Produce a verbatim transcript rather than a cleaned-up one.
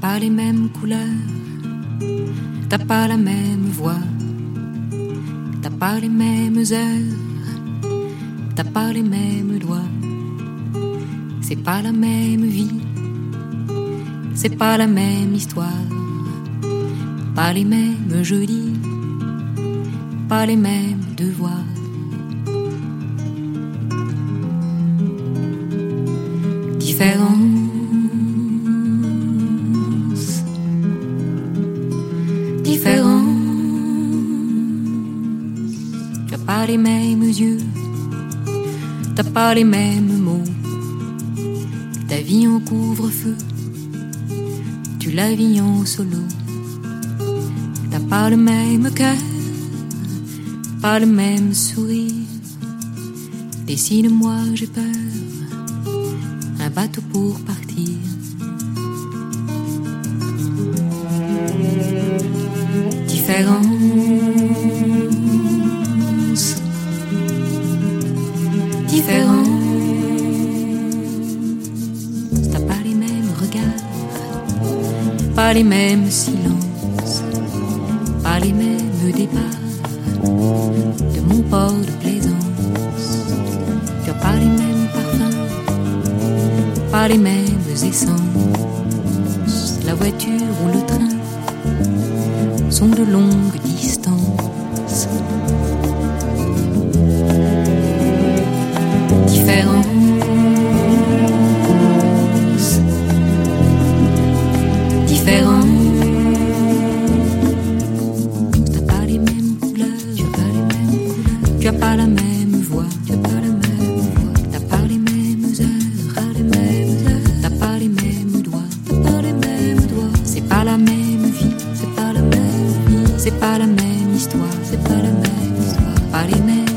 pas les mêmes couleurs, t'as pas la même voix, t'as pas les mêmes heures, t'as pas les mêmes doigts. C'est pas la même vie, c'est pas la même histoire, pas les mêmes jeudis, pas les mêmes devoirs. Différence, différence. Tu as pas les mêmes yeux, t'as pas les mêmes mots. Ta vie en couvre-feu, tu la vis en solo. T'as pas le même cœur, pas le même sourire. Dessine-moi, j'ai peur, un bateau pour partir. Différence, différence. T'as pas les mêmes regards, pas les mêmes silences, pas les mêmes départs de mon port de plaisance. Tu as pas les mêmes parfums, pas les mêmes essences. La voiture ou le train sont de longues distances. Différence, différence. T'as pas les mêmes couleurs, tu as pas les mêmes couleurs, tu as pas la même voix, tu as pas la même voix, t'as pas les mêmes heures, pas les mêmes heures, t'as pas les mêmes doigts, t'as pas les mêmes doigts. C'est pas la même vie, c'est pas la même vie, c'est pas la même histoire, c'est pas la même histoire, pas les mêmes.